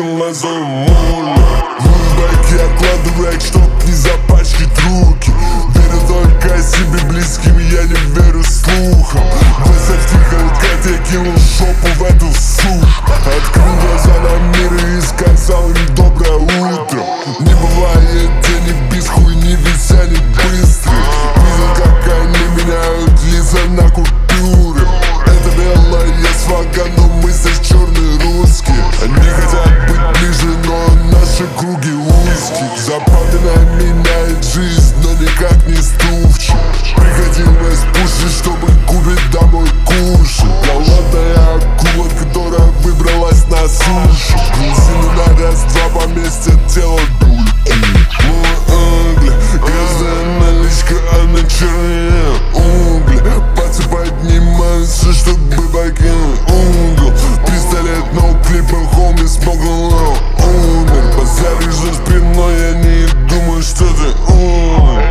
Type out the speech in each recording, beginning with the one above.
закинул на зону море. Байки откладывай, чтоб не запачкать руки. Верю только себе близким, я не верю слухам. Выставь тихо, как я кинул шопу в эту сушь. Открыл глаза на мир и сказал им доброе утро. Не бывает денег без хуйни, ведь они быстрые. Видел, как они меняют лица на купюры. Это белая свага, но мы здесь черные русские. Они хотят быть ближе, но наши круги узкие. Запоминай, меняет жизнь, но никак не стувчик. Приходилось пушить, чтобы купить домой кушать. Голодная акула, которая выбралась на сушу. Грузины на раз-два поместят тело дульки. Мой угли, грязная наличка, она чернее угля. Пальцы поднимаются, чтобы покинуть угол. 300 лет, но клипы хоми смогла умер. Позаряжен спиной, я не думаю, что ты умер.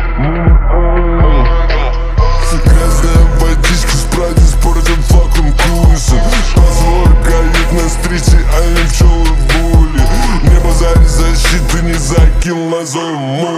Грязная водичка, спрайт испортит флакон курсом. Позволь гаек на стрите, а не пчелы в буле. Не базарь защиты, не закинул на зону.